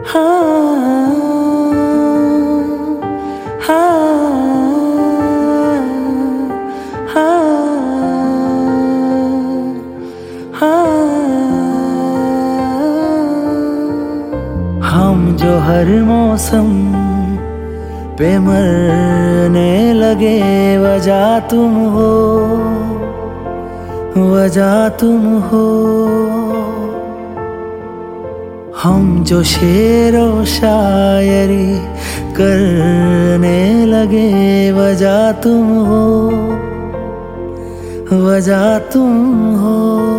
हाँ, हाँ, हाँ, हम जो हर मौसम पे मरने लगे, वजह तुम हो, वजह तुम हो। हम जो शेरो शायरी करने लगे, वजह तुम हो, वजह तुम हो।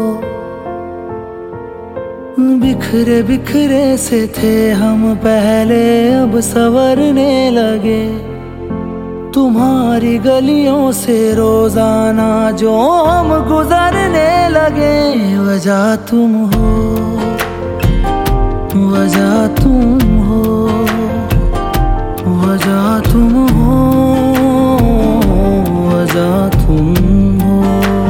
बिखरे बिखरे से थे हम पहले, अब संवरने लगे। तुम्हारी गलियों से रोजाना जो हम गुजरने लगे, वजह तुम हो, वजह तुम हो, वजह तुम हो, वजह तुम हो।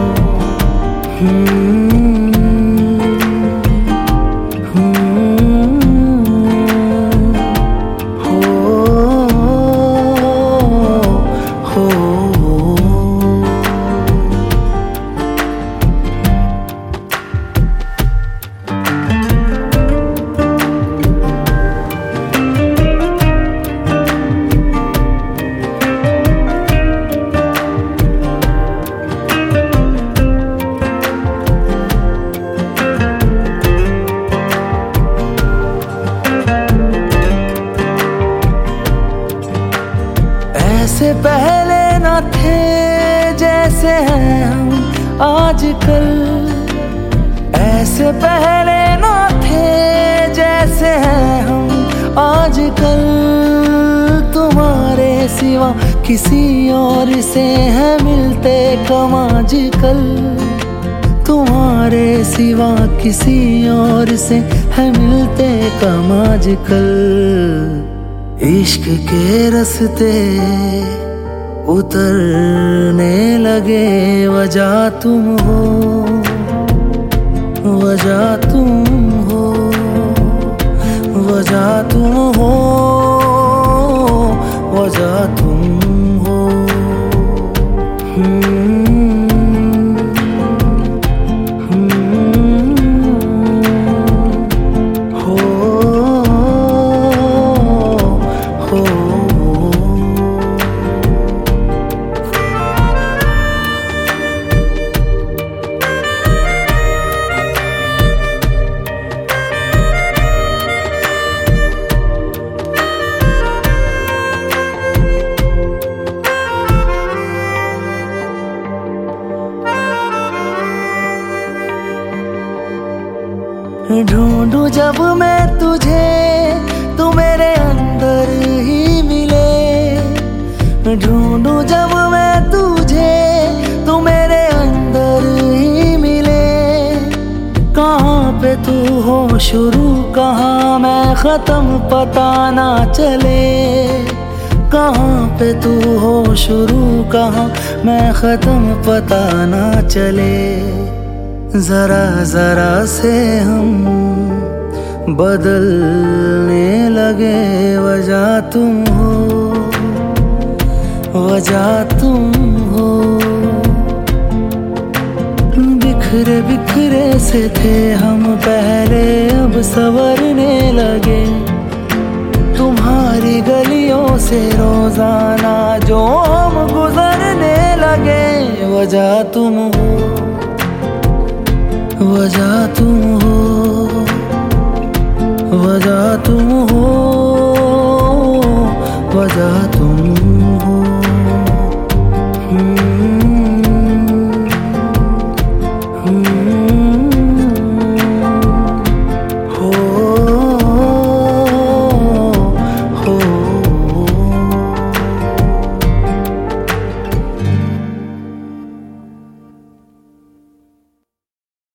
ऐसे पहले न थे जैसे हैं हम आजकल, ऐसे पहले न थे जैसे हैं हम आजकल। तुम्हारे सिवा किसी और से है मिलते कम आजकल, तुम्हारे सिवा किसी और से है मिलते कम आजकल। इश्क के रस्ते उतरने लगे, वजह तुम हो, वजह तुम हो, वजह तुम हो, वजह तुम हो। ढूंढूं जब मैं तुझे, तू मेरे अंदर ही मिले। ढूंढूं जब मैं तुझे, तू मेरे अंदर ही मिले। कहाँ पे तू हो शुरू, कहाँ मैं खत्म, पता ना चले। कहाँ पे तू हो शुरू, कहाँ मैं खत्म, पता ना चले। जरा जरा से हम बदलने लगे, वजह तुम हो, वजह तुम हो। बिखरे बिखरे से थे हम पहले, अब संवरने लगे। तुम्हारी गलियों से रोजाना जो हम गुजरने लगे, वजह तुम हो, वजह तुम हो।